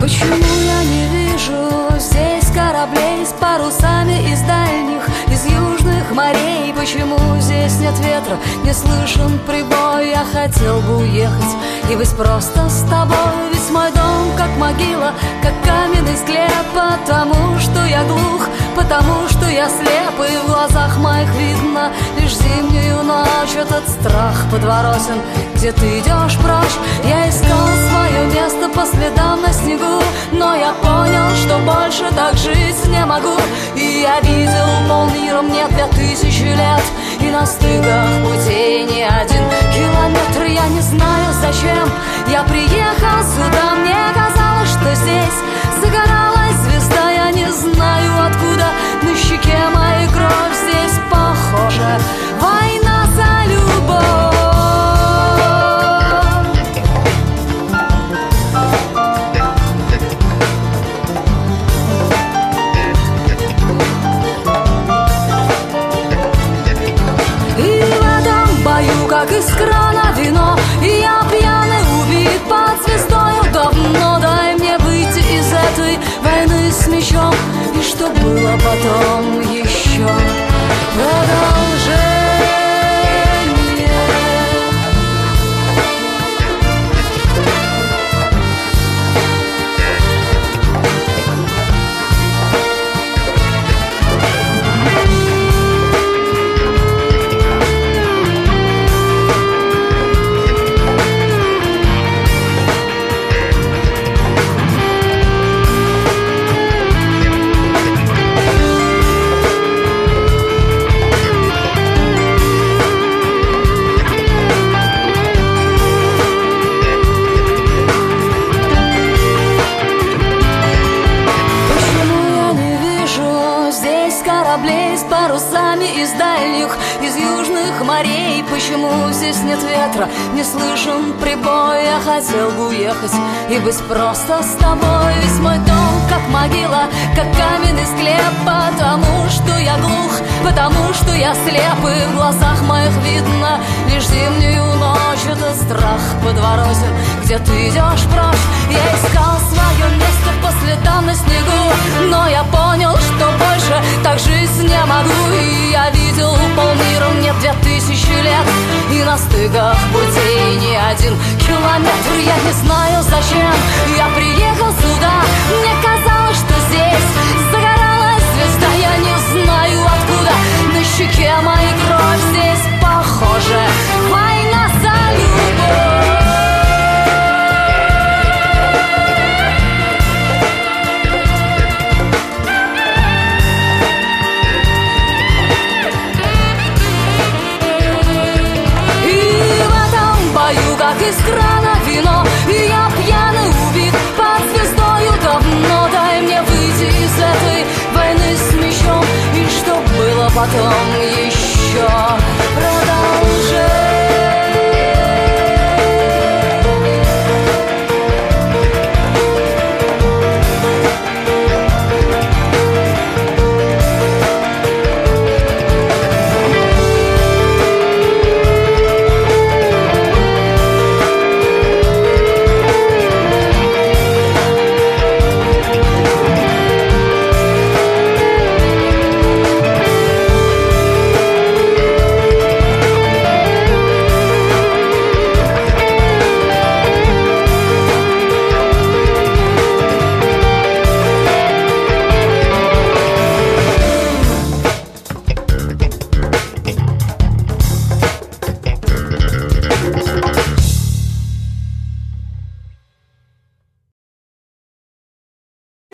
Почему я не вижу здесь кораблей с парусами из дальних, из южных морей? Почему здесь нет ветра, не слышен прибой? Я хотел бы уехать и быть просто с тобой. Ведь мой дом как могила, как каменный склеп. Потому что я глух, потому что я слеп, и в глазах моих видно лишь зимнюю ночь. Этот страх подворотен, где ты идешь прочь. Я искал свое место по следам на снегу, но я понял, что больше так жить не могу. И я видел полмира, мне 2000 лет, и на стыках путей не один километр. Я не знаю, зачем я приехал сюда. Мне казалось, что здесь загоралась звезда. Я не знаю, откуда на щеке моей кровь. Здесь похоже война за любовь. Как из крана вино, и я пьяный убит под звездою давно. Дай мне выйти из этой войны с мечом, и что было потом еще продолжение. Кораблей с парусами из дальних, из южных морей. Почему здесь нет ветра, не слышен прибой? Я хотел бы уехать и быть просто с тобой. Ведь мой дом как могила, как каменный склеп. Потому что я глух, потому что я слеп, и в глазах моих видно лишь зимнюю ночь. Этот страх подворотен, где ты идешь прочь. Я искал свое место по следам на снегу, но я понял, что больше так жить не могу. И я видел полмира, мне 2000 лет, и на стыках путей не один километр. Я не знаю, зачем